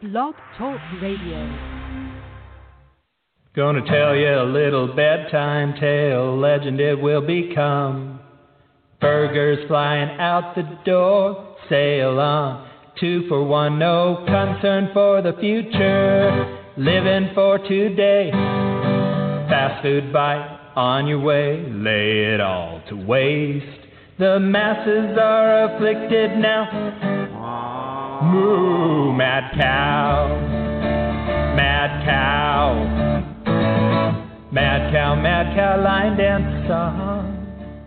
Blog Talk Radio. Gonna tell you a little bedtime tale, legend it will become. Burgers flying out the door, sail on. 2 for 1, no concern for the future. Living for today, fast food bite on your way, lay it all to waste. The masses are afflicted now. Moo, mad cow, mad cow, mad cow, mad cow, line dance song.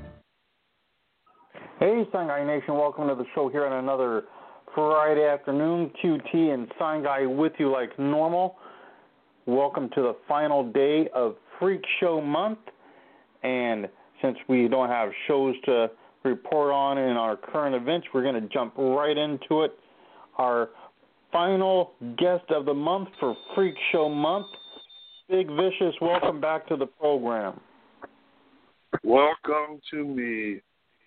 Hey, Sign Guy Nation, welcome to the show here on another Friday afternoon. QT and Sign Guy with you like normal. Welcome to the final day of Freak Show Month. And since we don't have shows to report on in our current events, we're going to jump right into it. Our final guest of the month for Freak Show Month, Big Vicious, welcome back to the program. Welcome to me.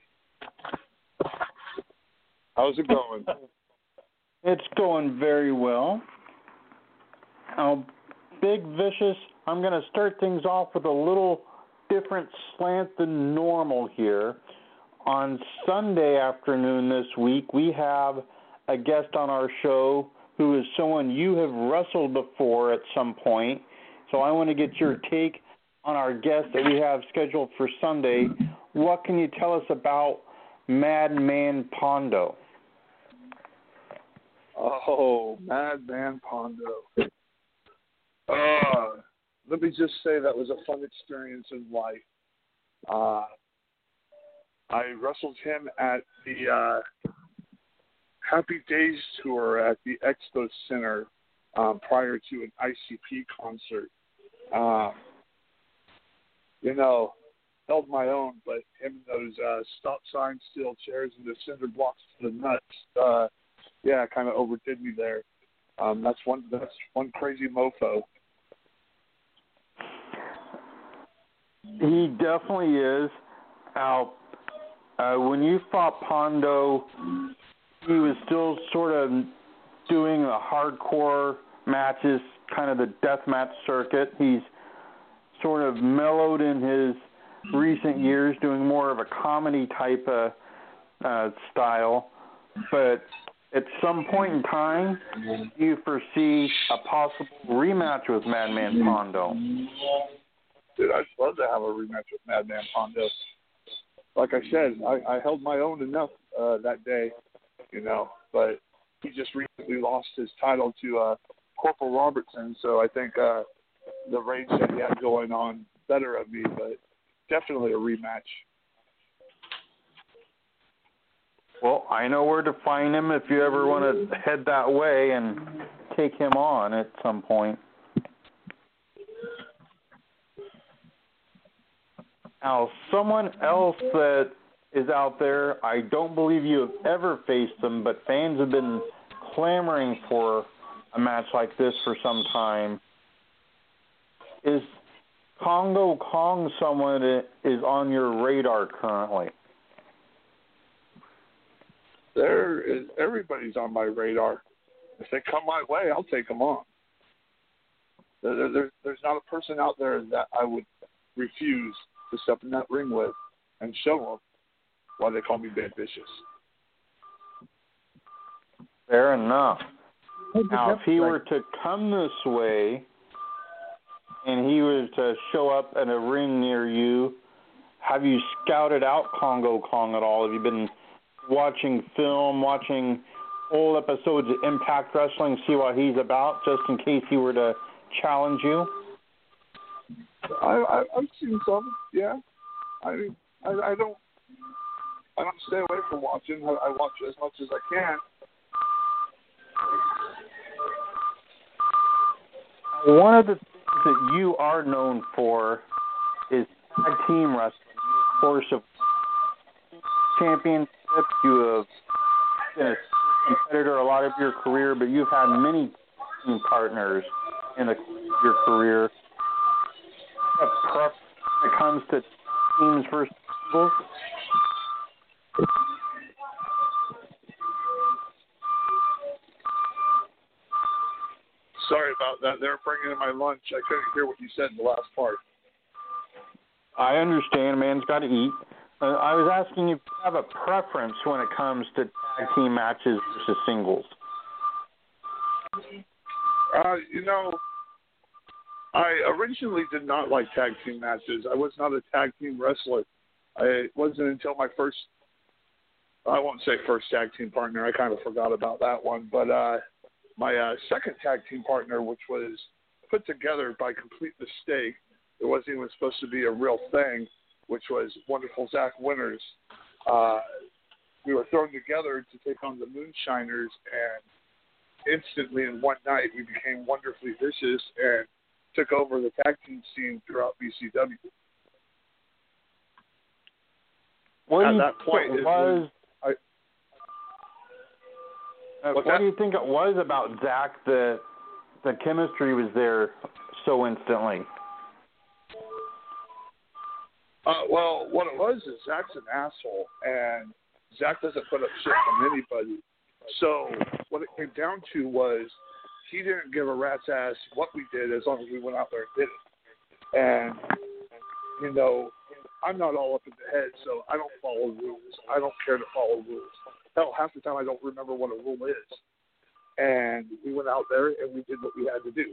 How's it going? It's going very well. Now, Big Vicious, I'm going to start things off with a little different slant than normal here. On Sunday afternoon this week, we have a guest on our show who is someone you have wrestled before at some point. So I want to get your take on our guest that we have scheduled for Sunday. What can you tell us about Madman Pondo? Oh, Madman Pondo. Let me just say that was a fun experience in life. I wrestled him at the Happy Days tour at the Expo Center prior to an ICP concert. Held my own, but him and those stop sign steel chairs and the cinder blocks to the nuts, kind of overdid me there. That's one crazy mofo. He definitely is. Now, when you fought Pondo, he was still sort of doing the hardcore matches, kind of the death match circuit. He's sort of mellowed in his recent years, doing more of a comedy type of style. But at some point in time, do you foresee a possible rematch with Madman Pondo? Dude, I'd love to have a rematch with Madman Pondo. Like I said, I held my own enough that day, but he just recently lost his title to Corporal Robertson, so I think the rage that he had going on better of me, but definitely a rematch. Well, I know where to find him if you ever want to head that way and take him on at some point. Now, someone else that is out there, I don't believe you have ever faced them, but fans have been clamoring for a match like this for some time. Is Congo Kong someone that is on your radar currently? Everybody's on my radar. If they come my way, I'll take them on. There's not a person out there that I would refuse to step in that ring with and show them why they call me Big Vicious. Fair enough. Now, if he were to come this way and he was to show up at a ring near you, have you scouted out Congo Kong at all? Have you been watching film, watching old episodes of Impact Wrestling, see what he's about, just in case he were to challenge you? I've seen some, yeah. I don't stay away from watching. I watch as much as I can. One of the things that you are known for is tag team wrestling. You, of course, have championships. You have been a competitor a lot of your career, but you've had many team partners in your career. A preference when it comes to teams versus singles? Sorry about that. They were bringing in my lunch. I couldn't hear what you said in the last part. I understand, man's got to eat. I was asking if you have a preference when it comes to tag team matches versus singles. I originally did not like tag team matches. I was not a tag team wrestler. It wasn't until my first, I won't say first tag team partner, I kind of forgot about that one, but my second tag team partner, which was put together by complete mistake, it wasn't even supposed to be a real thing, which was Wonderful Zach Winters. We were thrown together to take on the Moonshiners, and instantly in one night we became wonderfully vicious and took over the tag team scene throughout BCW. At that point, what do you think it was about Zach that the chemistry was there so instantly? Well, what it was is Zach's an asshole, and Zach doesn't put up shit from anybody. So what it came down to was he didn't give a rat's ass what we did as long as we went out there and did it. And, I'm not all up in the head, so I don't follow rules. I don't care to follow rules. Hell, half the time I don't remember what a rule is. And we went out there and we did what we had to do.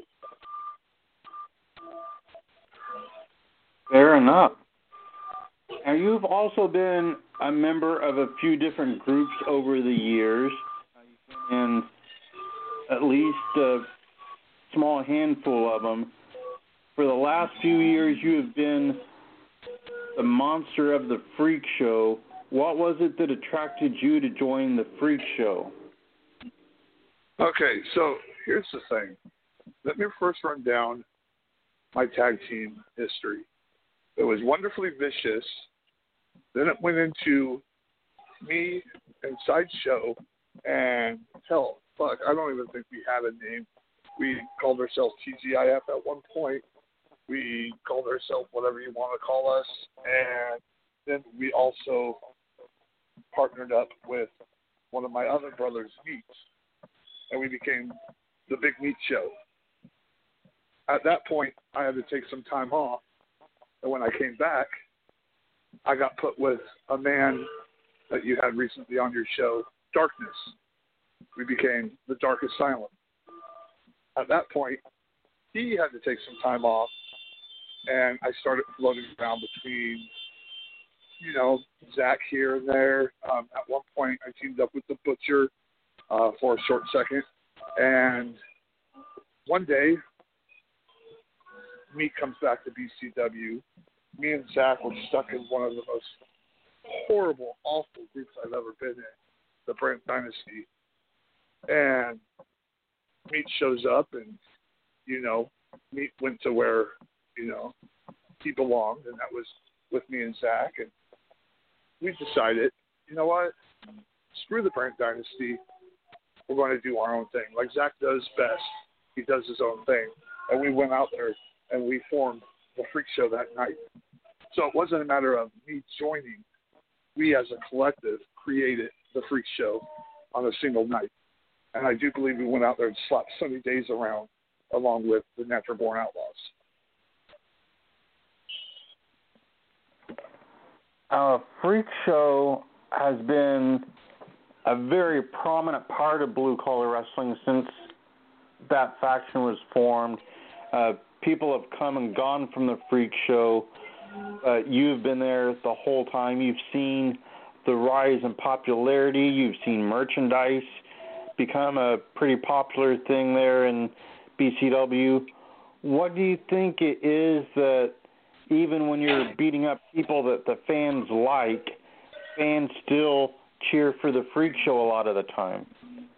Fair enough. Now, you've also been a member of a few different groups over the years, and at least a small handful of them. For the last few years, you have been the monster of the Freak Show. What was it that attracted you to join the Freak Show? Okay, so here's the thing. Let me first run down my tag team history. It was Wonderfully Vicious. Then it went into me and Sideshow. And hell, fuck, I don't even think we had a name. We called ourselves TGIF at one point. We called ourselves whatever you want to call us. And then we also partnered up with one of my other brothers, Meats. And we became the Big Meat Show. At that point, I had to take some time off. And when I came back, I got put with a man that you had recently on your show, Darkness. We became the Dark Asylum. At that point, he had to take some time off, and I started floating around between, Zach here and there. At one point, I teamed up with the Butcher for a short second, and one day, Meat comes back to BCW. Me and Zach were stuck in one of the most horrible, awful groups I've ever been in, the Brand Dynasty. And Meat shows up, and, Meat went to where, he belonged, and that was with me and Zach. And we decided, you know what? Screw the Brand Dynasty. We're going to do our own thing. Like Zach does best. He does his own thing. And we went out there, and we formed the Freak Show that night. So it wasn't a matter of me joining. We as a collective created the Freak Show on a single night. And I do believe we went out there and slapped Sunny Days around along with the Natural Born Outlaws. Freak Show has been a very prominent part of blue collar wrestling since that faction was formed. People have come and gone from the Freak Show. You've been there the whole time. You've seen the rise in popularity. You've seen merchandise become a pretty popular thing there in BCW. What do you think it is that even when you're beating up people that the fans like, fans still cheer for the Freak Show a lot of the time?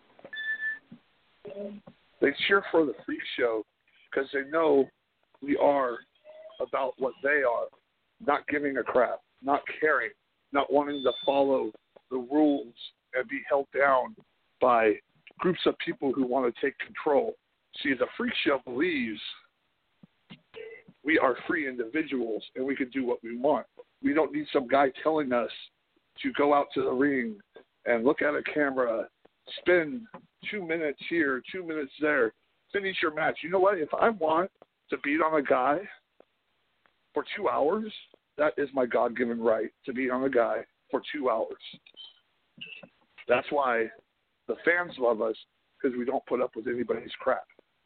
They cheer for the Freak Show because they know we are about what they are, not giving a crap, not caring, not wanting to follow the rules and be held down by groups of people who want to take control. See, the Freak Show believes we are free individuals and we can do what we want. We don't need some guy telling us to go out to the ring and look at a camera, spend 2 minutes here, 2 minutes there, finish your match. You know what? If I want to beat on a guy for 2 hours, that is my God-given right to beat on a guy for 2 hours. That's why the fans love us, because we don't put up with anybody's crap.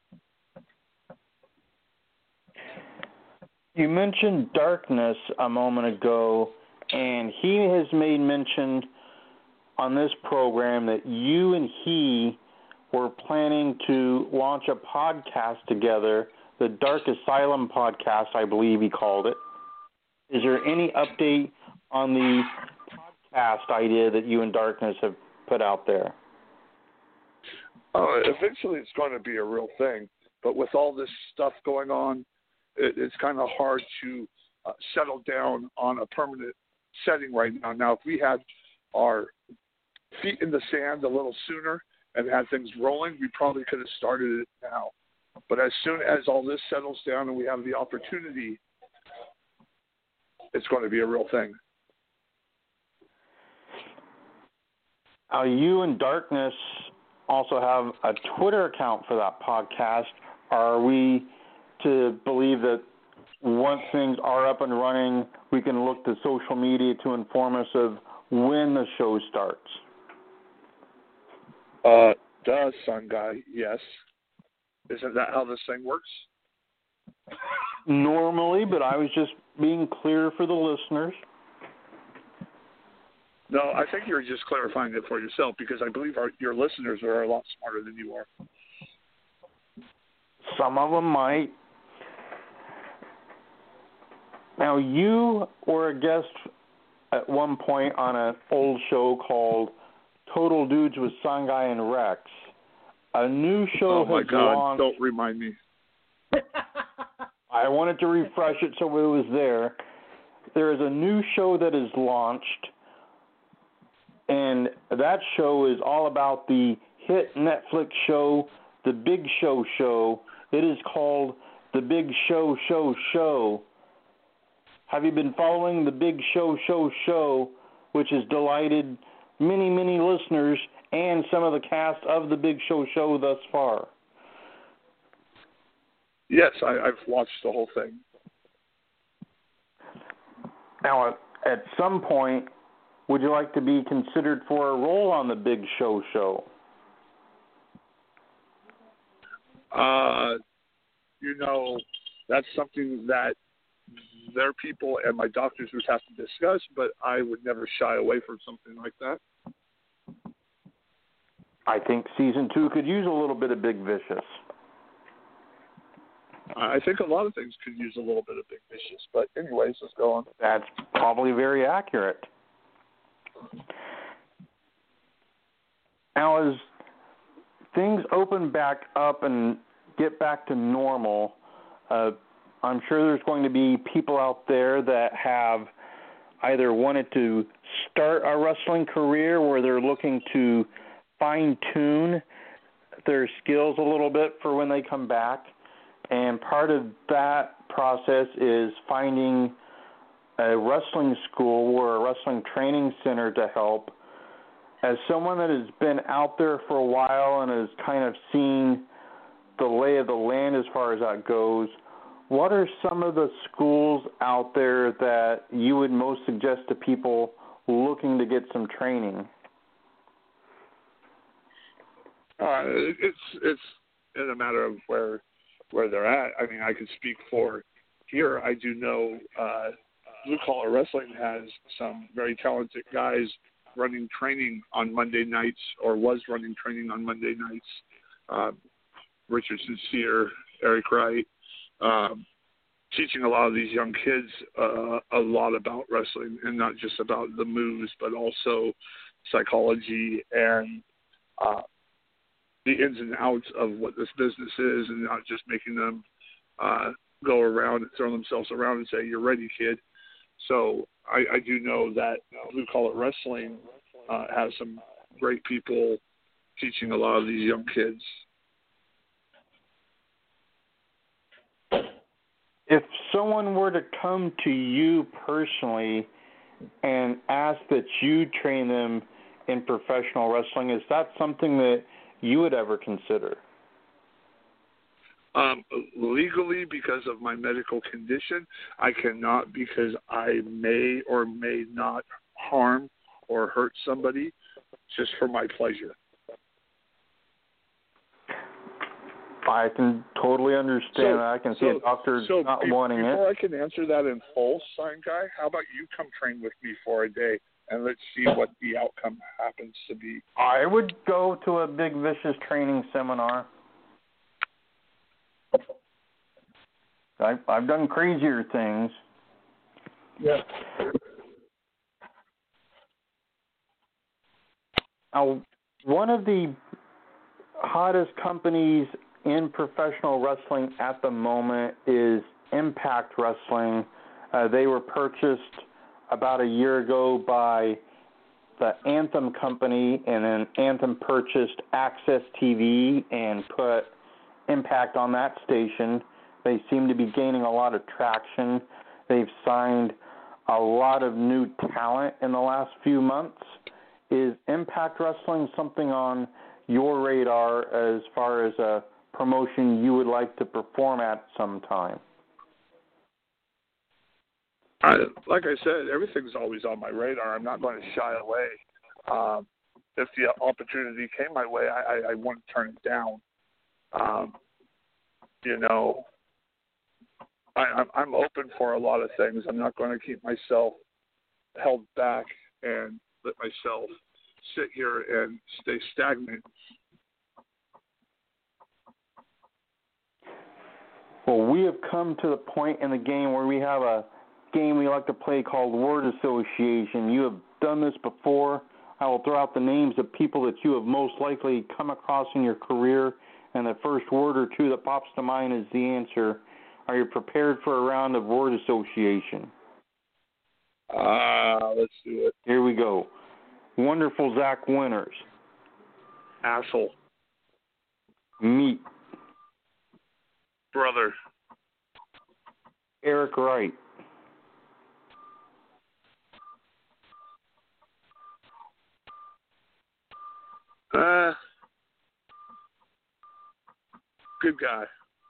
You mentioned Darkness a moment ago, and he has made mention on this program that you and he were planning to launch a podcast together, the Dark Asylum podcast, I believe he called it. Is there any update on the podcast idea that you and Darkness have put out there? Eventually it's going to be a real thing, but with all this stuff going on, it's kind of hard to settle down on a permanent setting right now. Now, if we had our feet in the sand a little sooner and had things rolling, we probably could have started it now. But as soon as all this settles down and we have the opportunity, it's going to be a real thing. You and Darkness also have a Twitter account for that podcast. Are we to believe that once things are up and running, we can look to social media to inform us of when the show starts? Sun Guy, yes. Isn't that how this thing works? Normally, but I was just being clear for the listeners. No, I think you're just clarifying it for yourself, because I believe your listeners are a lot smarter than you are. Some of them might. Now, you were a guest at one point on an old show called Total Dudes with Sangai and Rex. A new show has launched. Oh, my God, don't remind me. I wanted to refresh it so it was there. There is a new show that is launched, and that show is all about the hit Netflix show, The Big Show Show. It is called The Big Show Show Show. Have you been following The Big Show Show Show, which has delighted many, many listeners and some of the cast of The Big Show Show thus far? Yes, I've watched the whole thing. Now, at some point, would you like to be considered for a role on The Big Show Show? That's something that their people and my doctors would have to discuss, but I would never shy away from something like that. I think season 2 could use a little bit of Big Vicious. I think a lot of things could use a little bit of Big Vicious, but anyways, let's go on. That's probably very accurate. Now, as things open back up and get back to normal, I'm sure there's going to be people out there that have either wanted to start a wrestling career where they're looking to fine-tune their skills a little bit for when they come back. And part of that process is finding a wrestling school or a wrestling training center to help. As someone that has been out there for a while and has kind of seen the lay of the land as far as that goes, what are some of the schools out there that you would most suggest to people looking to get some training? It's in a matter of where they're at. I mean, I can speak for here. I do know Blue Collar Wrestling has some very talented guys running training on Monday nights, or was running training on Monday nights. Richard Sincere, Eric Wright, teaching a lot of these young kids a lot about wrestling, and not just about the moves, but also psychology and the ins and outs of what this business is, and not just making them go around and throw themselves around and say, "You're ready, kid." So I do know that Blue Collar Wrestling has some great people teaching a lot of these young kids. If someone were to come to you personally and ask that you train them in professional wrestling, is that something that you would ever consider? Legally, because of my medical condition, I cannot because I may or may not harm or hurt somebody just for my pleasure. I can totally understand that. I can see a doctor not wanting it. Before I can answer that in full, Sign Guy, how about you come train with me for a day and let's see what the outcome happens to be. I would go to a Big Vicious training seminar. I've done crazier things. Yeah. Now, one of the hottest companies in professional wrestling at the moment is Impact Wrestling. They were purchased about a year ago by the Anthem company, and then Anthem purchased Access TV and put Impact on that station. They seem to be gaining a lot of traction. They've signed a lot of new talent in the last few months. Is Impact Wrestling something on your radar as far as a promotion you would like to perform at sometime? Like I said, everything's always on my radar. I'm not going to shy away. If the opportunity came my way, I wouldn't turn it down. I'm open for a lot of things. I'm not going to keep myself held back and let myself sit here and stay stagnant. Well, we have come to the point in the game where we have a game we like to play called Word Association. You have done this before. I will throw out the names of people that you have most likely come across in your career, and the first word or two that pops to mind is the answer. Are you prepared for a round of Word Association? Let's do it. Here we go. Wonderful Zach Winters. Asshole. Meat. Brother. Eric Wright. Good guy.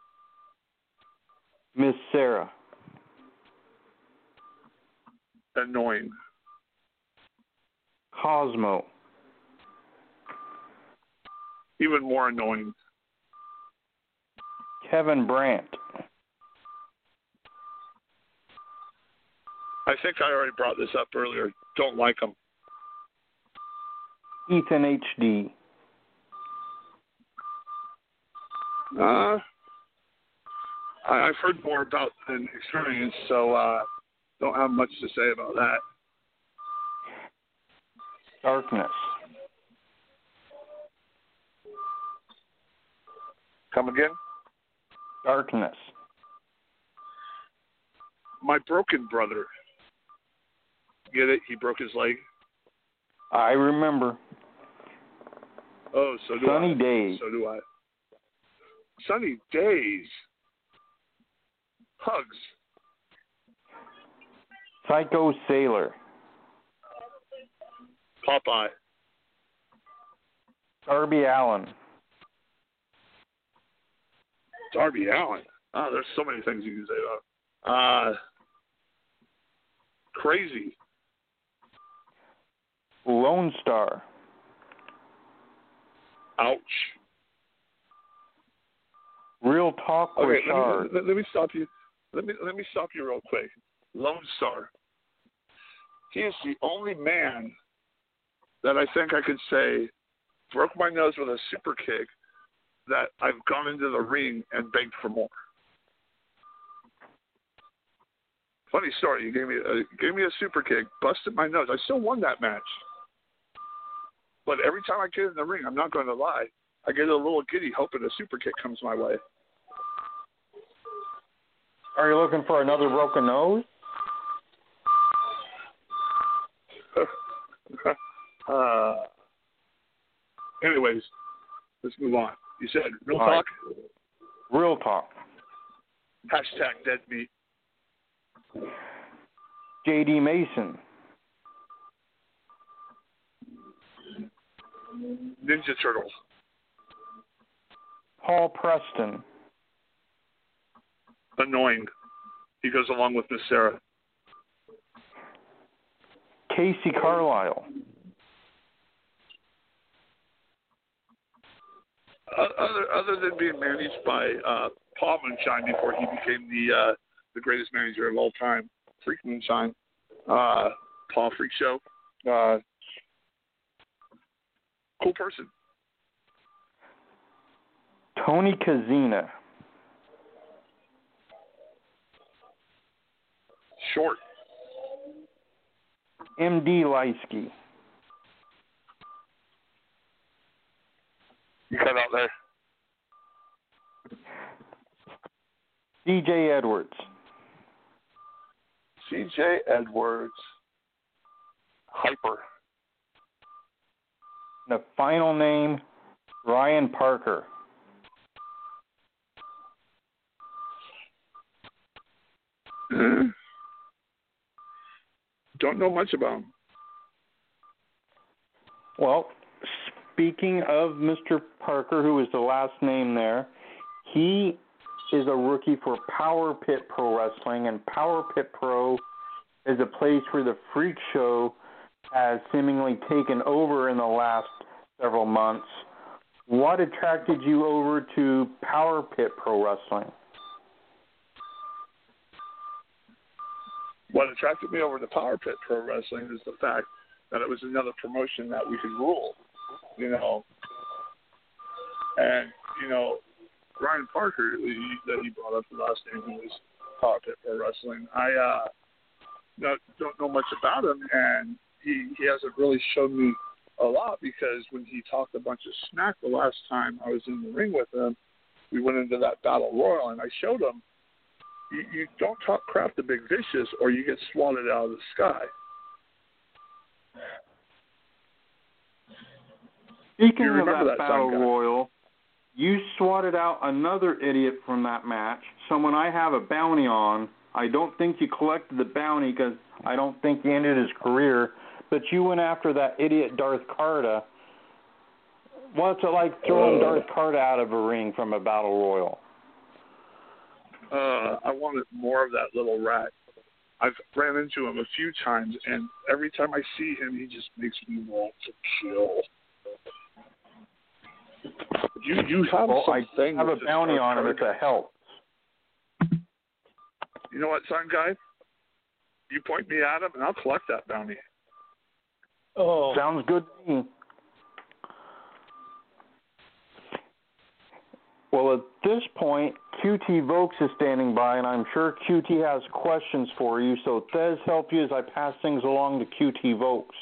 Miss Sarah. Annoying. Cosmo. Even more annoying. Kevin Brandt. I think I already brought this up earlier. Don't like him. Ethan H.D. I've heard more about than experience, so don't have much to say about that. Darkness. Come again? Darkness. My broken brother. Get it? He broke his leg. I remember. Oh, so do Sunny I. Days. So do I. Sunny Days. Hugs. Psycho Sailor. Popeye. Darby Allin. Darby Allin. Oh, there's so many things you can say about. Crazy. Lone Star. Ouch. Real Talk with Okay, Shard. let me stop you. Let me stop you real quick. Lone Star. He is the only man that I think I could say broke my nose with a super kick that I've gone into the ring and begged for more. Funny story. You gave me a super kick, busted my nose. I still won that match. But every time I get in the ring, I'm not going to lie, I get a little giddy hoping a super kick comes my way. Are you looking for another broken nose? Anyways, let's move on. You said real All talk? Right. Real talk. Hashtag deadbeat. J.D. Mason. Ninja Turtles. Paul Preston. annoying. He goes along with Miss Sarah. Casey Carlisle. Other than being managed by Paul Moonshine before he became the greatest manager of all time, Freak Moonshine, Paul Freak Show, cool person. Tony Kazina. Short. M.D. Leisky. You cut out there. C.J. Edwards. C.J. Edwards. Hyper. The final name, Ryan Parker. Don't know much about him. Well, speaking of Mr. Parker, who was the last name there, he is a rookie for Power Pit Pro Wrestling, and Power Pit Pro is a place where the Freak Show has seemingly taken over in the last several months. What attracted you over to Power Pit Pro Wrestling? What attracted me over to Power Pit Pro Wrestling is the fact that it was another promotion that we could rule, you know. And, you know, Ryan Parker, that he brought up the last name, who was Power Pit Pro Wrestling, I don't know much about him, and he hasn't really shown me a lot, because when he talked a bunch of smack the last time I was in the ring with him, we went into that battle royal, and I showed him, you don't talk crap to Big Vicious or you get swatted out of the sky. Speaking of that battle royal, you swatted out another idiot from that match, someone I have a bounty on. I don't think you collected the bounty because I don't think he ended his career, but you went after that idiot Darth Carta. What's it like throwing Darth Carta out of a ring from a battle royal? I wanted more of that little rat. I've ran into him a few times, and every time I see him, he just makes me want to kill. You have something. I have a bounty on him if it helps. You know what, son guy? You point me at him, and I'll collect that bounty. Oh, sounds good to me. Well, at this point, QT Vokes is standing by, and I'm sure QT has questions for you. So, Thez, help you as I pass things along to QT Vokes.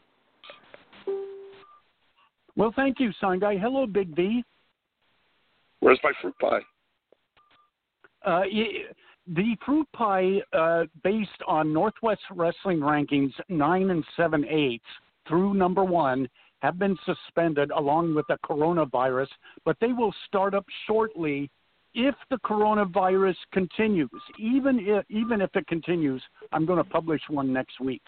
Well, thank you, Sign Guy. Hello, Big V. Where's my fruit pie? The fruit pie, based on Northwest Wrestling Rankings 9 and 7/8 through number 1, have been suspended along with the coronavirus, but they will start up shortly if the coronavirus continues. Even if it continues, I'm going to publish one next week.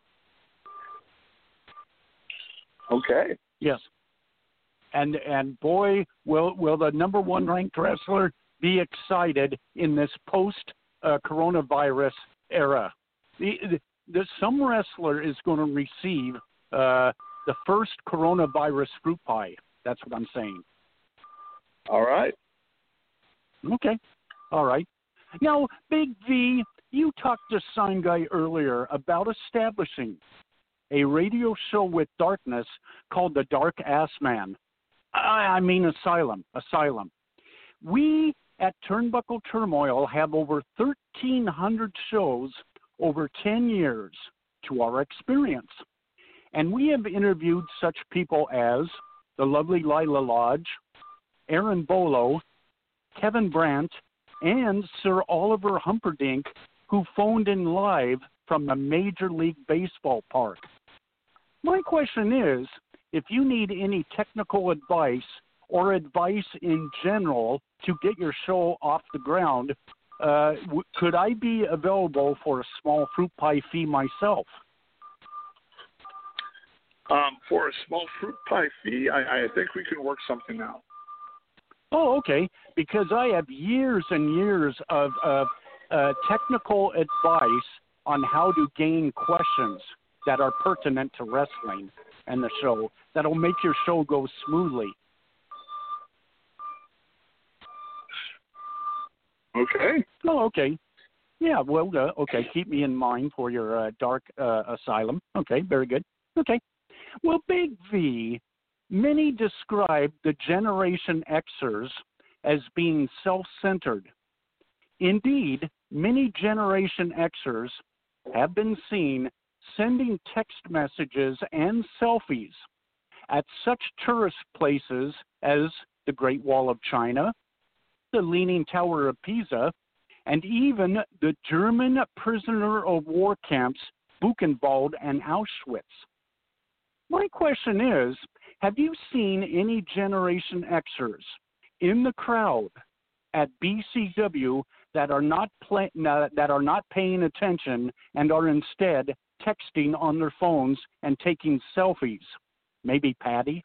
Okay. Yes. And boy, will the number 1 ranked wrestler be excited in this post coronavirus era. Some wrestler is going to receive the first coronavirus fruit pie. That's what I'm saying. All right. Okay. All right. Now, Big V, you talked to Sign Guy earlier about establishing a radio show with darkness called the Dark Ass Man. I mean Asylum. We at Turnbuckle Turmoil have over 1,300 shows over 10 years to our experience. And we have interviewed such people as the lovely Lila Lodge, Aaron Bolo, Kevin Brandt, and Sir Oliver Humperdinck, who phoned in live from the Major League Baseball park. My question is, if you need any technical advice or advice in general to get your show off the ground, could I be available for a small fruit pie fee myself? For a small fruit pie fee, I think we can work something out. Oh, okay. Because I have years and years of technical advice on how to gain questions that are pertinent to wrestling and the show that'll make your show go smoothly. Okay. Oh, okay. Yeah, well, okay. Keep me in mind for your dark asylum. Okay, very good. Okay. Well, Big V, many describe the Generation Xers as being self-centered. Indeed, many Generation Xers have been seen sending text messages and selfies at such tourist places as the Great Wall of China, the Leaning Tower of Pisa, and even the German prisoner of war camps Buchenwald and Auschwitz. My question is, have you seen any Generation Xers in the crowd at BCW that are not paying attention and are instead texting on their phones and taking selfies? Maybe Patty?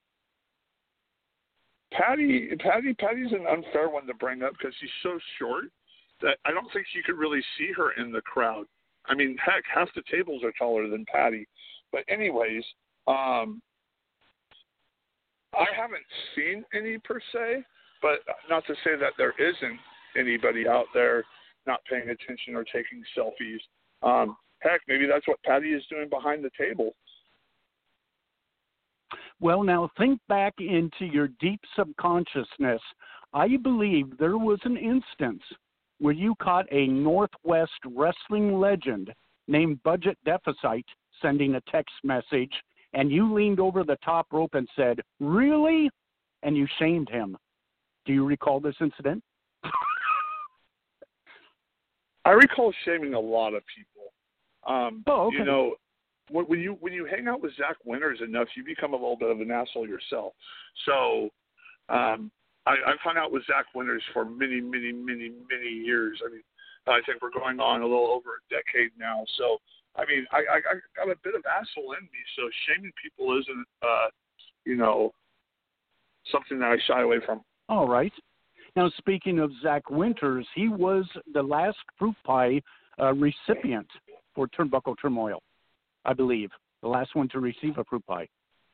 Patty's an unfair one to bring up because she's so short that I don't think you could really see her in the crowd. I mean, heck, half the tables are taller than Patty. But anyways, I haven't seen any per se, but not to say that there isn't anybody out there not paying attention or taking selfies. Heck, maybe that's what Patty is doing behind the table. Well, now think back into your deep subconsciousness. I believe there was an instance where you caught a Northwest wrestling legend named Budget Deficit sending a text message, and you leaned over the top rope and said, "Really?" And you shamed him. Do you recall this incident? I recall shaming a lot of people. Okay. You know, when you hang out with Zach Winters enough, you become a little bit of an asshole yourself. So I've hung out with Zach Winters for many, many, many, many years. I mean, I think we're going on a little over a decade now. So, I mean, I got a bit of asshole in me. So shaming people isn't, something that I shy away from. All right. Now, speaking of Zach Winters, he was the last fruit pie recipient for Turnbuckle Turmoil, I believe. The last one to receive a fruit pie.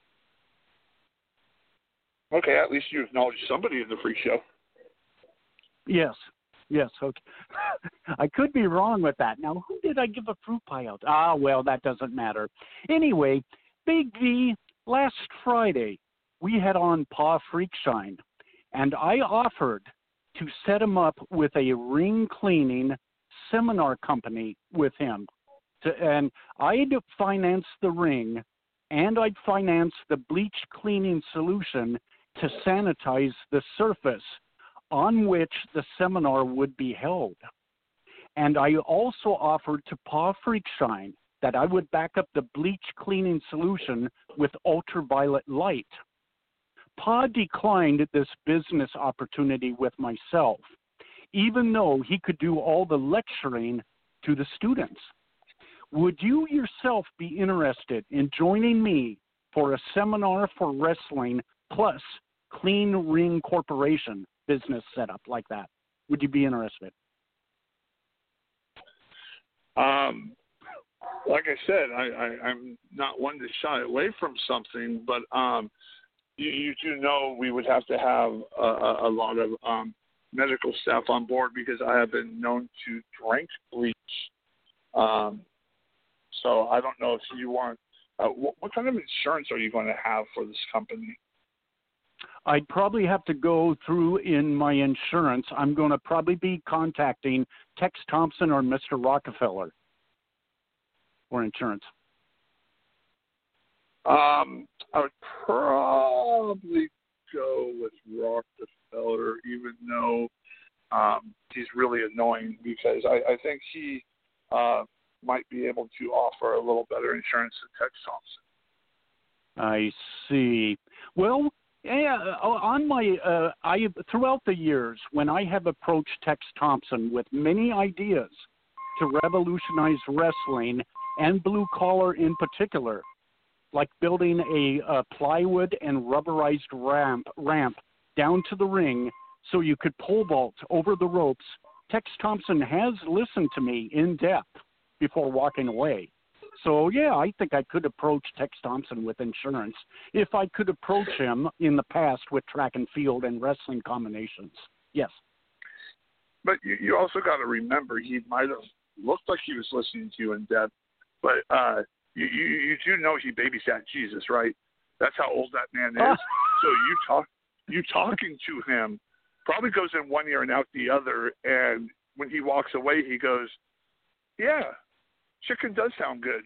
Okay, at least you acknowledge somebody in the free show. Yes, okay. I could be wrong with that. Now, who did I give a fruit pie out? Well, that doesn't matter. Anyway, Big V, last Friday, we had on Pa Freakshine, and I offered to set him up with a ring cleaning seminar company with him. And I'd finance the ring, and I'd finance the bleach cleaning solution to sanitize the surface on which the seminar would be held. And I also offered to Pa Freakshine that I would back up the bleach cleaning solution with ultraviolet light. Pa declined this business opportunity with myself, even though he could do all the lecturing to the students. Would you yourself be interested in joining me for a seminar for wrestling plus Clean Ring Corporation business setup like that? Would you be interested? Like I said, I'm not one to shy away from something, but you do know we would have to have a lot of medical staff on board because I have been known to drink bleach. So I don't know if you want what kind of insurance are you going to have for this company? I'd probably have to go through in my insurance. I'm going to probably be contacting Tex Thompson or Mr. Rockefeller for insurance. I would probably go with Rockefeller, even though he's really annoying because I think he might be able to offer a little better insurance than Tex Thompson. I see. Well, yeah, on my throughout the years, when I have approached Tex Thompson with many ideas to revolutionize wrestling and blue collar in particular, like building a plywood and rubberized ramp down to the ring so you could pole vault over the ropes, Tex Thompson has listened to me in depth before walking away. So, yeah, I think I could approach Tex Thompson with insurance if I could approach him in the past with track and field and wrestling combinations. Yes. But you also got to remember, he might have looked like he was listening to you in depth, but you do know he babysat Jesus, right? That's how old that man is. So you talking to him probably goes in one ear and out the other, and when he walks away, he goes, yeah, chicken does sound good.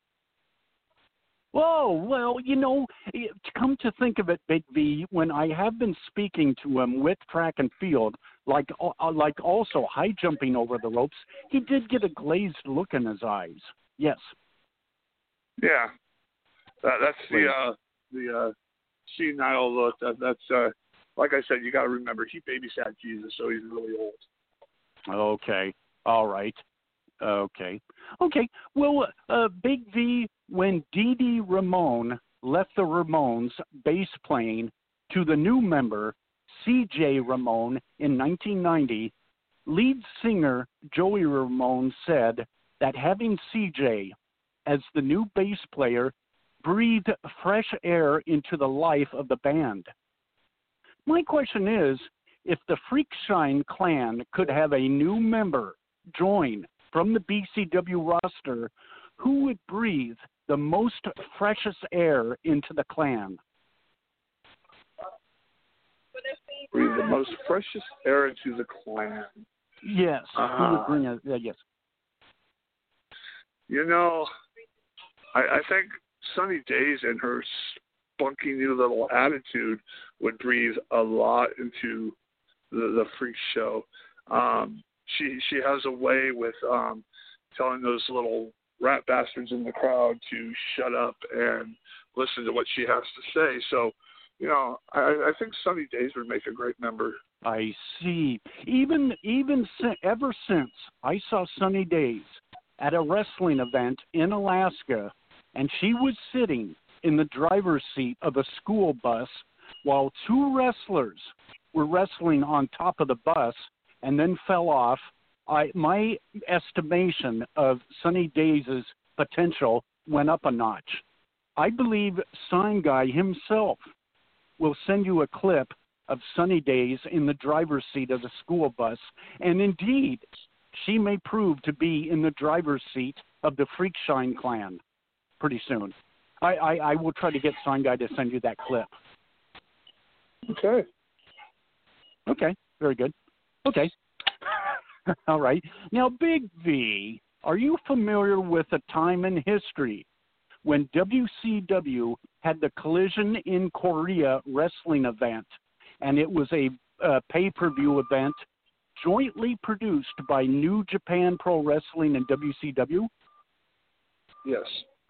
Whoa, well, come to think of it, Big V, when I have been speaking to him with track and field, like also high jumping over the ropes, he did get a glazed look in his eyes. Yes. Yeah, that's the senile look. That's like I said, you got to remember he babysat Jesus, so he's really old. Okay, all right. Okay. Well, Big V, when Dee Dee Ramone left the Ramones bass playing to the new member, C.J. Ramone, in 1990, lead singer Joey Ramone said that having C.J. as the new bass player breathed fresh air into the life of the band. My question is, if the Freakshine Clan could have a new member join from the BCW roster, who would breathe the most freshest air into the clan? Breathe the most freshest air into the clan. Yes. Who would bring it? Yes. I think Sunny Days and her spunky new little attitude would breathe a lot into the Freak Show. She has a way with telling those little rat bastards in the crowd to shut up and listen to what she has to say. So, I think Sunny Days would make a great member. I see. Ever since I saw Sunny Days at a wrestling event in Alaska, and she was sitting in the driver's seat of a school bus while two wrestlers were wrestling on top of the bus and then fell off, my estimation of Sunny Days' potential went up a notch. I believe Sign Guy himself will send you a clip of Sunny Days in the driver's seat of the school bus, and indeed, she may prove to be in the driver's seat of the Freakshine Clan pretty soon. I will try to get Sign Guy to send you that clip. Okay, very good. Okay. All right. Now, Big V, are you familiar with a time in history when WCW had the Collision in Korea wrestling event, and it was a pay-per-view event jointly produced by New Japan Pro Wrestling and WCW? Yes.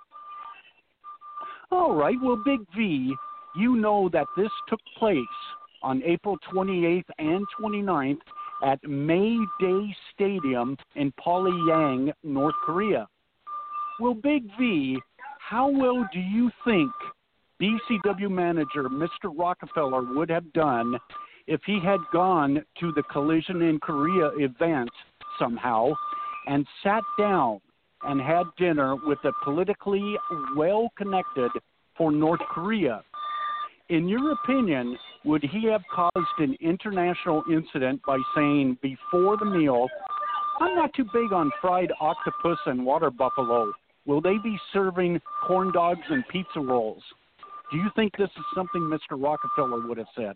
All right. Well, Big V, you know that this took place on April 28th and 29th at May Day Stadium in Pyongyang, North Korea. Well, Big V, how well do you think BCW manager Mr. Rockefeller would have done if he had gone to the Collision in Korea event somehow and sat down and had dinner with the politically well-connected for North Korea? In your opinion, would he have caused an international incident by saying before the meal, I'm not too big on fried octopus and water buffalo. Will they be serving corn dogs and pizza rolls? Do you think this is something Mr. Rockefeller would have said?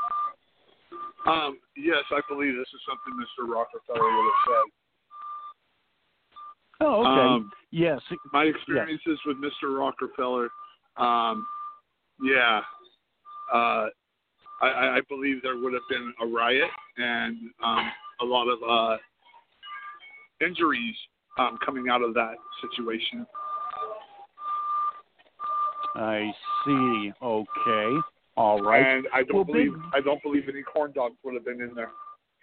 Yes, I believe this is something Mr. Rockefeller would have said. Oh, okay. Yes. My experiences with Mr. Rockefeller, I believe there would have been a riot and a lot of injuries coming out of that situation. I see. Okay. All right. And I don't believe any corn dogs would have been in there.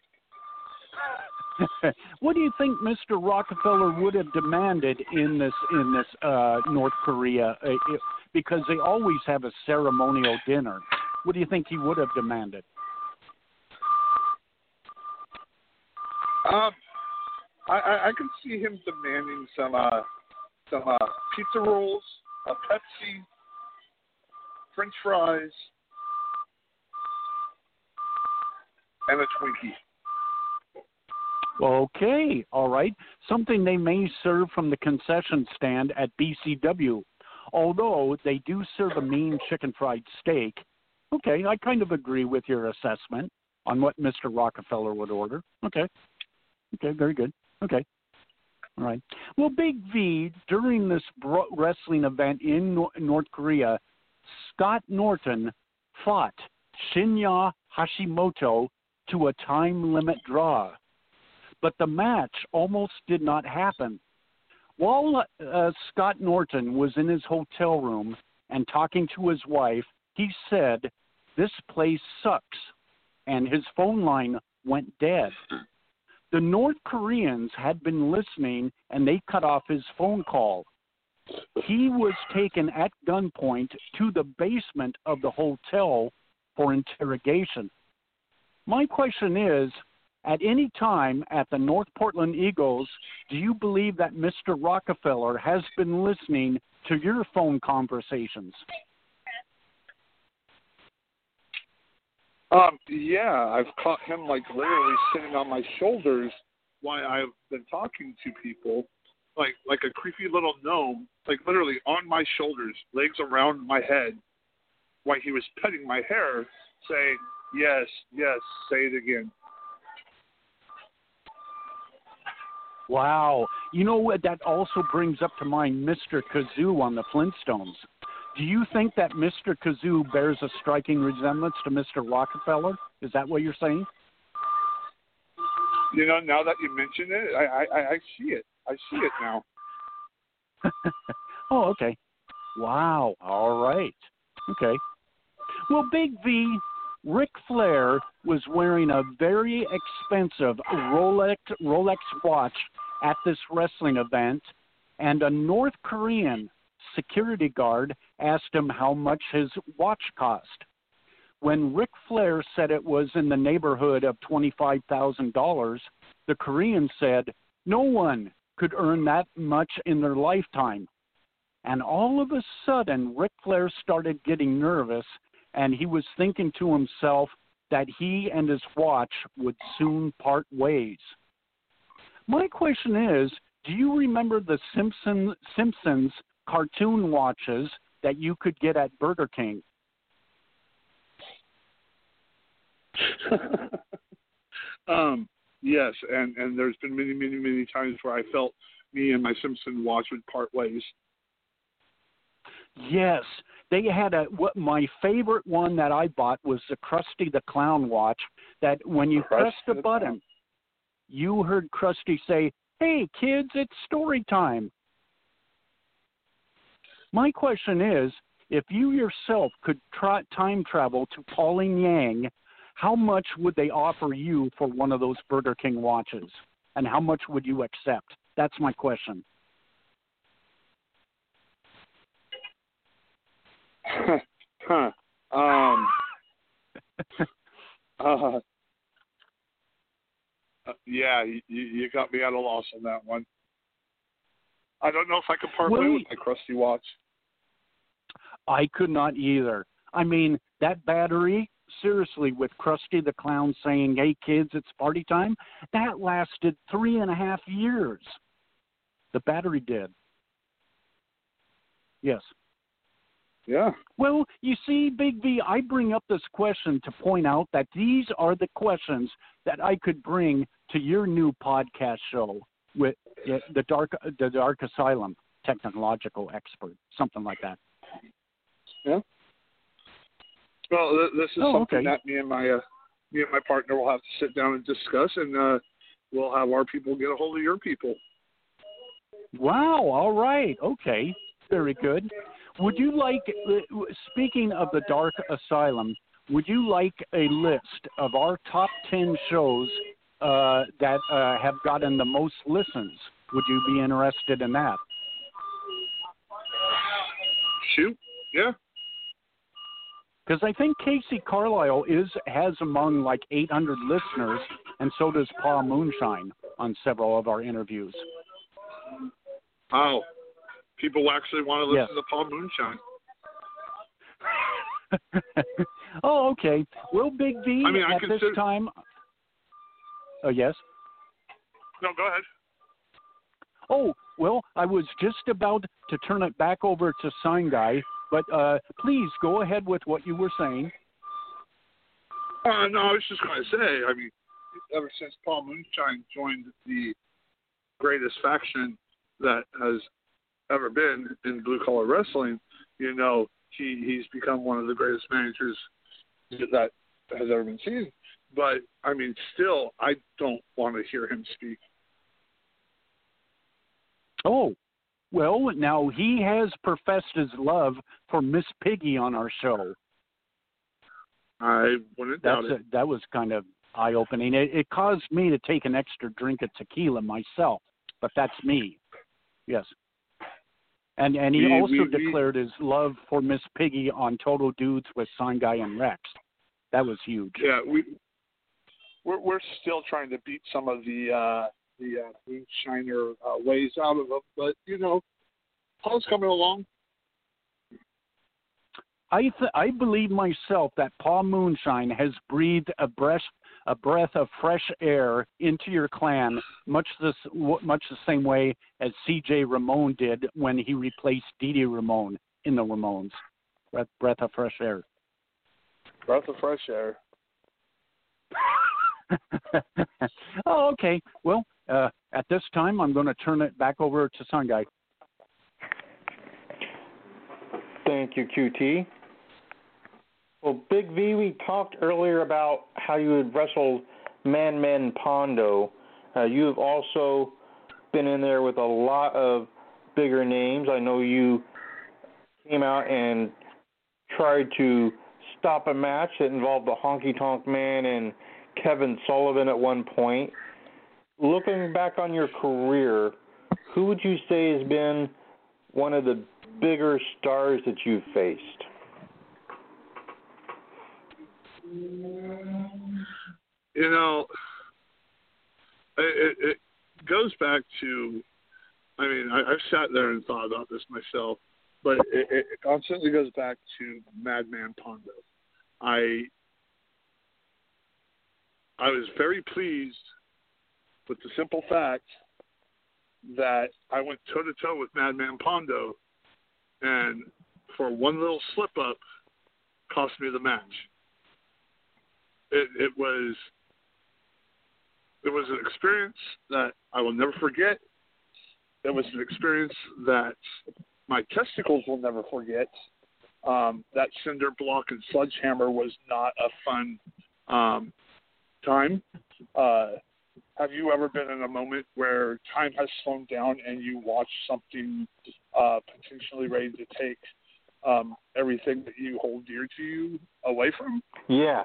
What do you think Mr. Rockefeller would have demanded in this North Korea? Because they always have a ceremonial dinner. What do you think he would have demanded? I can see him demanding some pizza rolls, a Pepsi, French fries, and a Twinkie. Okay, all right. Something they may serve from the concession stand at BCW, although they do serve a mean chicken fried steak. Okay, I kind of agree with your assessment on what Mr. Rockefeller would order. Okay, very good. Okay, all right. Well, Big V, during this wrestling event in North Korea, Scott Norton fought Shinya Hashimoto to a time limit draw. But the match almost did not happen. While Scott Norton was in his hotel room and talking to his wife, he said, "This place sucks," and his phone line went dead. The North Koreans had been listening, and they cut off his phone call. He was taken at gunpoint to the basement of the hotel for interrogation. My question is, at any time at the North Portland Eagles, do you believe that Mr. Rockefeller has been listening to your phone conversations? Yeah, I've caught him like literally sitting on my shoulders while I've been talking to people, like a creepy little gnome, like literally on my shoulders, legs around my head, while he was petting my hair, saying, "Yes, yes, say it again." Wow. You know what? That also brings up to mind Mr. Kazoo on the Flintstones. Do you think that Mr. Kazoo bears a striking resemblance to Mr. Rockefeller? Is that what you're saying? You know, now that you mention it, I see it. I see it now. Oh, okay. Wow. All right. Okay. Well, Big V, Ric Flair was wearing a very expensive Rolex watch at this wrestling event, and a North Korean security guard asked him how much his watch cost. When Ric Flair said it was in the neighborhood of $25,000, the Korean said, "No one could earn that much in their lifetime." And all of a sudden, Ric Flair started getting nervous, and he was thinking to himself that he and his watch would soon part ways. My question is, do you remember the Simpsons cartoon watches that you could get at Burger King? Yes, and there's been many times where I felt me and my Simpson watch would part ways. Yes, they had my favorite one that I bought was the Krusty the Clown watch, that when you pressed the button, you heard Krusty say, "Hey kids, it's story time." My question is, if you yourself could time travel to Pauline Yang, how much would they offer you for one of those Burger King watches? And how much would you accept? That's my question. Yeah, you got me at a loss on that one. I don't know if I could part way with my Krusty watch. I could not either. I mean, that battery, seriously, with Krusty the Clown saying, "Hey kids, it's party time," that lasted 3.5 years. The battery did. Yes. Yeah. Well, you see, Big V, I bring up this question to point out that these are the questions that I could bring to your new podcast show with the Dark Asylum technological expert, something like that. Yeah. Well, this is something that me and my partner will have to sit down and discuss, and we'll have our people get a hold of your people. Wow. All right. Okay. Very good. Would you like, speaking of the Dark Asylum, would you like a list of our top 10 shows that have gotten the most listens? Would you be interested in that? Shoot, yeah. Because I think Casey Carlisle has among like 800 listeners, and so does Paul Moonshine. on several of our interviews. Wow. People actually want to Yes. listen to Paul Moonshine. Oh, okay. Well, Big V, I mean, at this time... Oh, yes? No, go ahead. Oh, well, I was just about to turn it back over to Sign Guy, but please go ahead with what you were saying. No, I was just going to say, I mean, ever since Paul Moonshine joined the greatest faction that has ever been in blue collar wrestling, you know, he's become one of the greatest managers that has ever been seen. But I mean, still, I don't want to hear him speak. Oh, well, now he has professed his love for Miss Piggy on our show. I wouldn't doubt it. That was kind of eye-opening. It caused me to take an extra drink of tequila myself, but that's me. Yes. And he also declared his love for Miss Piggy on Total Dudes with Sign Guy and Rex. That was huge. Yeah, we're still trying to beat some of the Moonshiner ways out of them, but you know, Paul's coming along. I believe myself that Paul Moonshine has breathed a breath of fresh air into your clan, much the same way as C.J. Ramone did when he replaced Dee Ramone in the Ramones. Breath of fresh air. Breath of fresh air. Oh, okay. Well, at this time, I'm going to turn it back over to Sign Guy. Thank you, QT. Well, Big V, we talked earlier about how you had wrestled Madman Pondo. You have also been in there with a lot of bigger names. I know you came out and tried to stop a match that involved the Honky Tonk Man and Kevin Sullivan at one point. Looking back on your career, who would you say has been one of the bigger stars that you've faced? You know, it goes back to, I mean, I've sat there and thought about this myself, but it constantly goes back to Madman Pondo. I was very pleased with the simple fact that I went toe-to-toe with Madman Pondo, and for one little slip-up, cost me the match. It was an experience that I will never forget. It was an experience that my testicles will never forget. That cinder block and sledgehammer was not a fun time. Have you ever been in a moment where time has slowed down and you watch something potentially ready to take everything that you hold dear to you away from? Yes.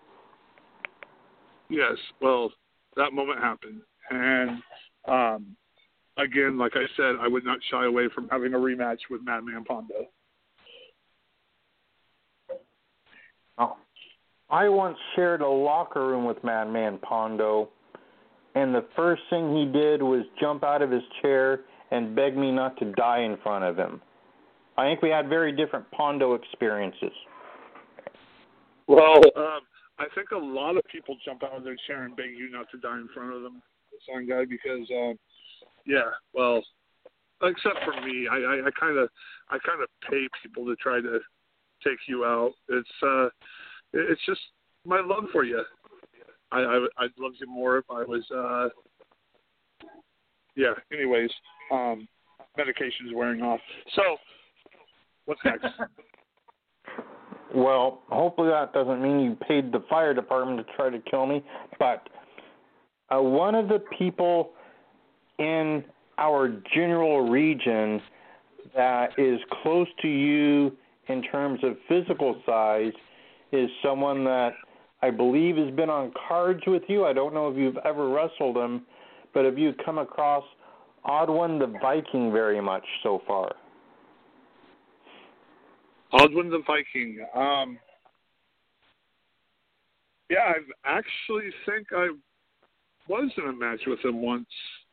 Yes. Well, that moment happened. And again, like I said, I would not shy away from having a rematch with Madman Pondo. Oh. I once shared a locker room with Madman Pondo, and the first thing he did was jump out of his chair and beg me not to die in front of him. I think we had very different Pondo experiences. Well, I think a lot of people jump out of their chair and beg you not to die in front of them, Sign Guy, because, yeah, well, except for me, I kind of pay people to try to take you out. It's just my love for you. I'd love you more if I was, yeah, anyways, medication's wearing off. So, what's next? Well, hopefully that doesn't mean you paid the fire department to try to kill me, but one of the people in our general region that is close to you in terms of physical size is someone that I believe has been on cards with you. I don't know if you've ever wrestled him, but have you come across Oddwin the Viking very much so far? Oddwin the Viking. Yeah, I've actually think was in a match with him once.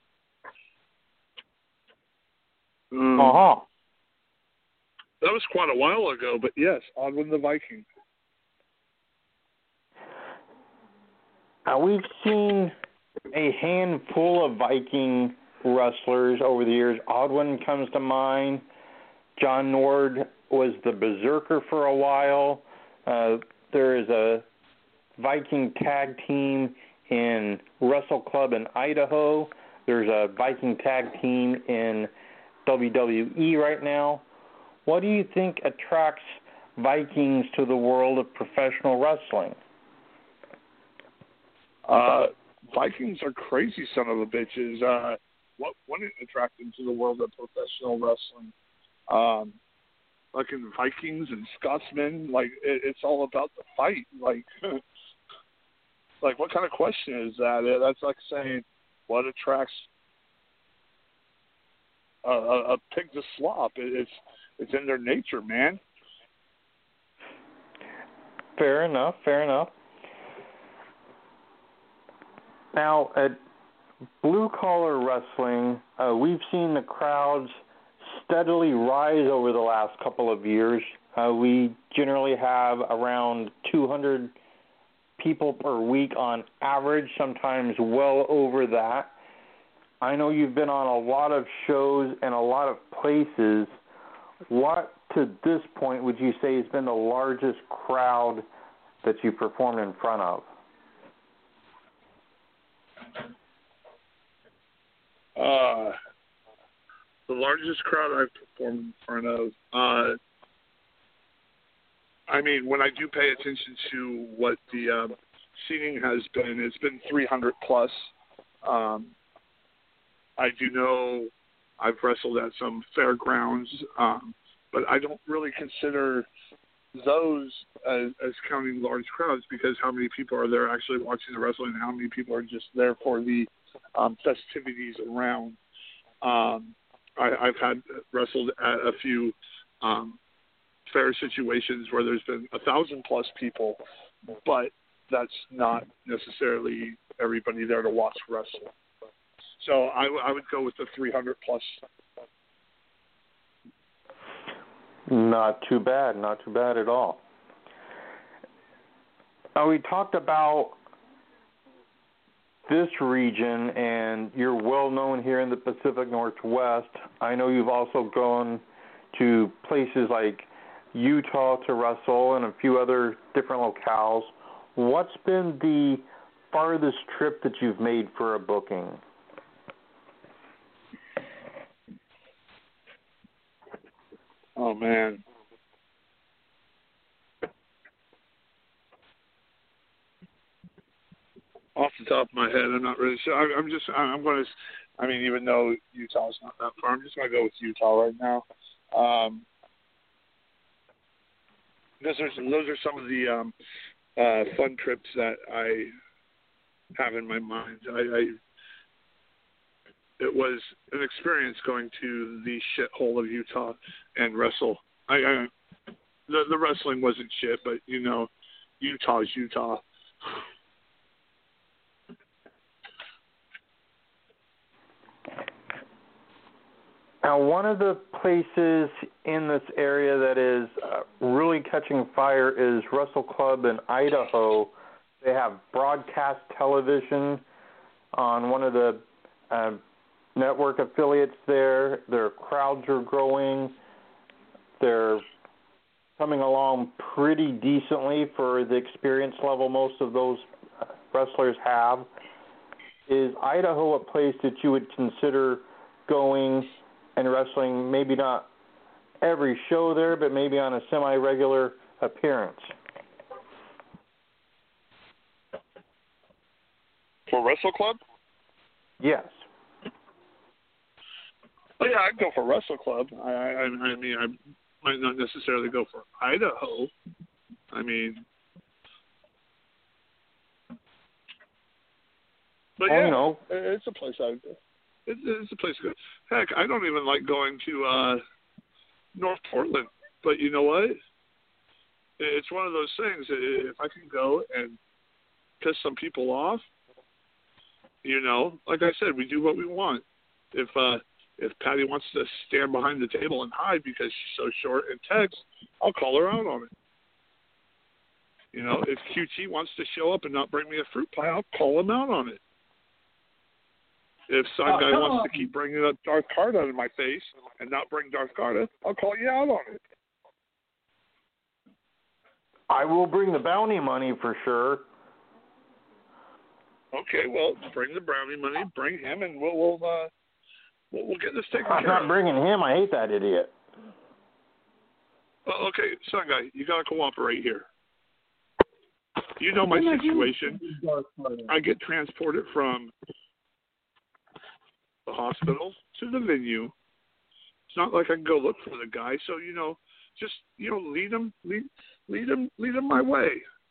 That was quite a while ago, but yes, Oddwin the Viking. We've seen a handful of Viking wrestlers over the years. Oddwin comes to mind. John Nord was the Berserker for a while. There is a Viking tag team in Wrestle Club in Idaho. There's a Viking tag team in WWE right now. What do you think attracts Vikings to the world of professional wrestling? Vikings are crazy son of a bitches. What wouldn't attract them to the world of professional wrestling? Fucking Vikings and Scotsmen, like it's all about the fight. Like, like what kind of question is that? That's like saying what attracts a pig to slop. It's in their nature, man. Fair enough. Now, at Blue Collar Wrestling, we've seen the crowds steadily rise over the last couple of years. We generally have around 200 people per week on average, sometimes well over that. I know you've been on a lot of shows and a lot of places. What, to this point, would you say has been the largest crowd that you performed in front of? The largest crowd I've performed in front of, I mean, when I do pay attention to what the seating has been, it's been 300 plus. I do know I've wrestled at some fairgrounds, but I don't really consider those as counting large crowds, because how many people are there actually watching the wrestling and how many people are just there for the festivities around. I've had wrestled at a few fair situations where there's been 1,000 plus people, but that's not necessarily everybody there to watch wrestling. So I would go with the 300 plus. Not too bad at all. Now, we talked about this region, and you're well known here in the Pacific Northwest. I know you've also gone to places like Utah to wrestle and a few other different locales. What's been the farthest trip that you've made for a booking? Oh, man. Off the top of my head, I'm not really sure. I'm going to, I mean, even though Utah's not that far, I'm just going to go with Utah right now. Those are some of the fun trips that I have in my mind. It was an experience going to the shithole of Utah and wrestle. The wrestling wasn't shit, but, you know, Utah's Utah. Now, one of the places in this area that is really catching fire is Wrestle Club in Idaho. They have broadcast television on one of the network affiliates there. Their crowds are growing. They're coming along pretty decently for the experience level most of those wrestlers have. Is Idaho a place that you would consider going and wrestling, maybe not every show there, but maybe on a semi-regular appearance? For Wrestle Club? Yes. Oh, yeah, I'd go for Wrestle Club. I mean, I might not necessarily go for Idaho. I mean, but yeah, you know, it's a place I would go. It's a place to go. Heck, I don't even like going to North Portland. But you know what? It's one of those things. If I can go and piss some people off, You know, like I said, we do what we want. If Patty wants to stand behind the table and hide because she's so short and text, I'll call her out on it. You know, if QT wants to show up and not bring me a fruit pie, I'll call him out on it. If some guy wants to keep bringing up Darth Carter in my face and not bring Darth Carter, I'll call you out on it. I will bring the bounty money for sure. Okay, well, bring the brownie money, bring him, and we'll get this taken care of. I'm not bringing him. I hate that idiot. Well, okay, son guy, you got to cooperate here. You know my situation. I get transported from the hospital to the venue. It's not like I can go look for the guy, so just lead him my way.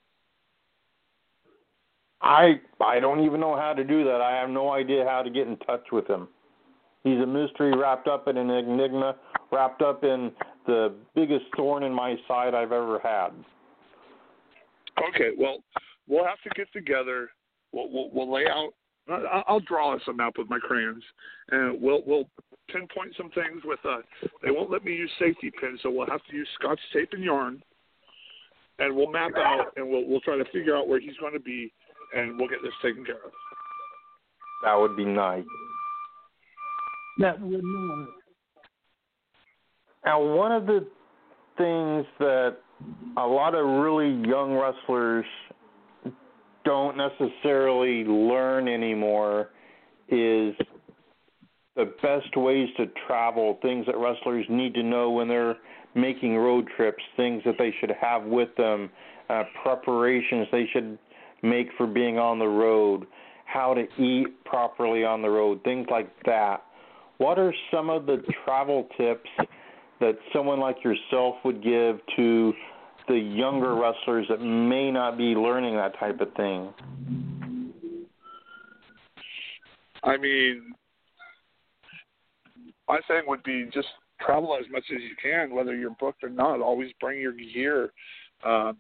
I don't even know how to do that. I have no idea how to get in touch with him. He's a mystery wrapped up in an enigma, wrapped up in the biggest thorn in my side I've ever had. Okay, well, we'll have to get together. We'll lay out. I'll draw us a map with my crayons, and we'll pinpoint some things with. They won't let me use safety pins, so we'll have to use Scotch tape and yarn, and we'll map out, and we'll try to figure out where he's going to be, and we'll get this taken care of. That would be nice. That would not. Now, one of the things that a lot of really young wrestlers don't necessarily learn anymore is the best ways to travel, things that wrestlers need to know when they're making road trips, things that they should have with them, preparations they should make for being on the road, how to eat properly on the road, things like that. What are some of the travel tips that someone like yourself would give to the younger wrestlers that may not be learning that type of thing? I mean, my thing would be just travel as much as you can, whether you're booked or not. Always bring your gear. I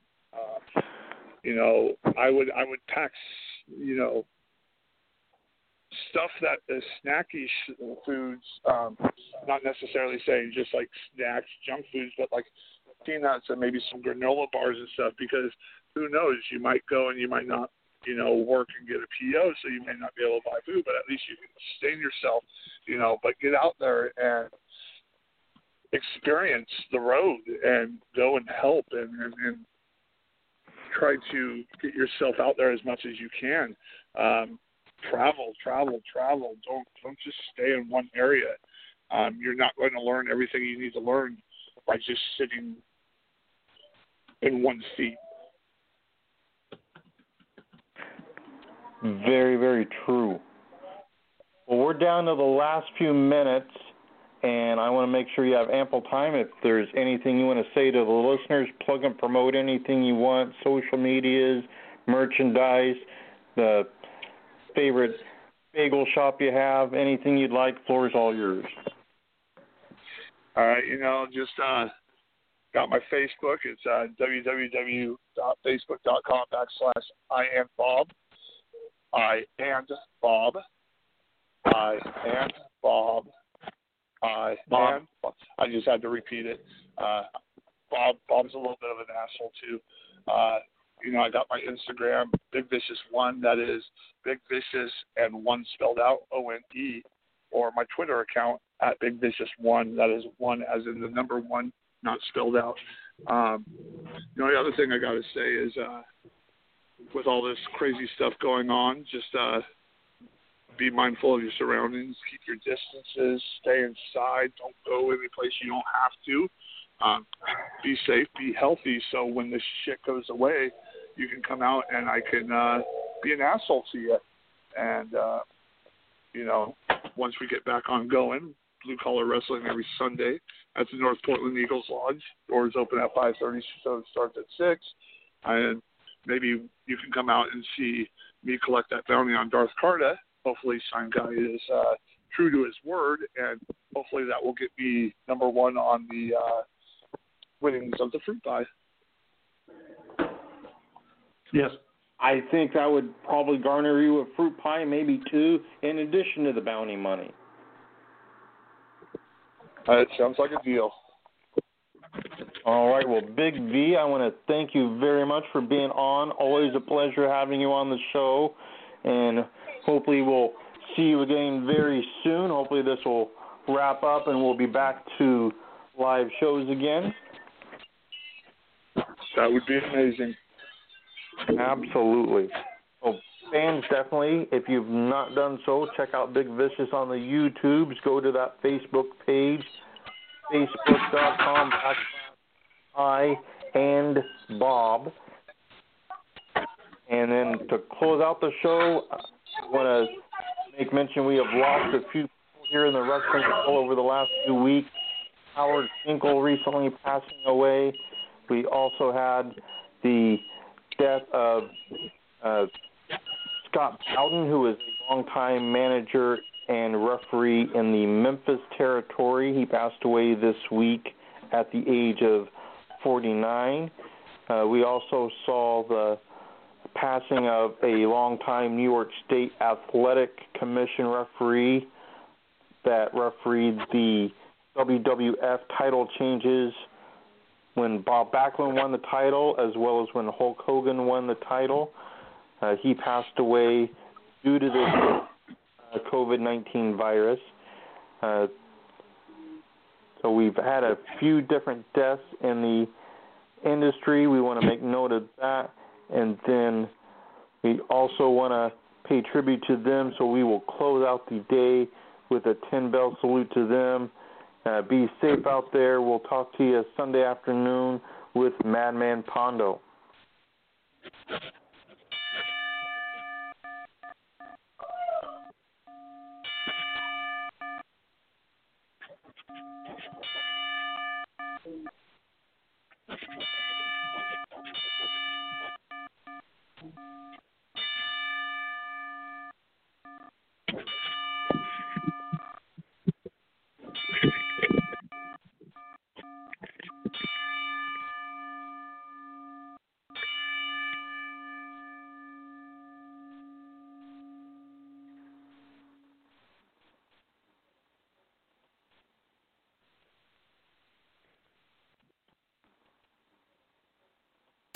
would pack, stuff that is snacky foods, not necessarily saying just like snacks, junk foods, but like peanuts and maybe some granola bars and stuff, because who knows, you might go and you might not, work and get a PO, so you may not be able to buy food, but at least you can sustain yourself, but get out there and experience the road and go and help and try to get yourself out there as much as you can. Travel. Don't just stay in one area. You're not going to learn everything you need to learn by just sitting in one seat. Very, very true. Well, we're down to the last few minutes, and I want to make sure you have ample time. If there's anything you want to say to the listeners, plug and promote anything you want, social medias, merchandise, the favorite bagel shop you have, anything you'd like, floor is all yours. All right, just got my Facebook. It's www.facebook.com/IandBob. I and Bob. I just had to repeat it. Bob's a little bit of an asshole too. I got my Instagram, Big Vicious 1. That is Big Vicious and 1 spelled out, ONE, or my Twitter account at Big Vicious 1. That is 1 as in the number 1, not spelled out. The other thing I got to say is, with all this crazy stuff going on, just be mindful of your surroundings, keep your distances, stay inside, don't go any place you don't have to. Be safe, be healthy, so when this shit goes away, you can come out and I can be an asshole to you. And, once we get back on going, Blue Collar Wrestling every Sunday at the North Portland Eagles Lodge. Doors open at 5:30, so it starts at 6. And maybe you can come out and see me collect that bounty on Darth Carter. Hopefully Sign Guy is true to his word, and hopefully that will get me number 1 on the winnings of the fruit pie. Yes. I think that would probably garner you a fruit pie, maybe 2, in addition to the bounty money. It sounds like a deal. All right, well, Big V, I want to thank you very much for being on. Always a pleasure having you on the show, and hopefully we'll see you again very soon. Hopefully this will wrap up and we'll be back to live shows again. That would be amazing. Absolutely. So fans, definitely, if you've not done so, check out Big Vicious on the YouTubes. Go to that Facebook page, facebook.com/I and Bob. And then to close out the show, I want to make mention we have lost a few people here in the wrestling world over the last few weeks. Howard Finkel recently passing away. We also had the death of Scott Bowden, who was a longtime manager and referee in the Memphis territory. He passed away this week at the age of 49. We also saw the passing of a longtime New York State Athletic Commission referee that refereed the WWF title changes when Bob Backlund won the title, as well as when Hulk Hogan won the title. He passed away due to this COVID-19 virus. So we've had a few different deaths in the industry. We want to make note of that. And then we also want to pay tribute to them, so we will close out the day with a 10-bell salute to them. Be safe out there. We'll talk to you Sunday afternoon with Madman Pondo.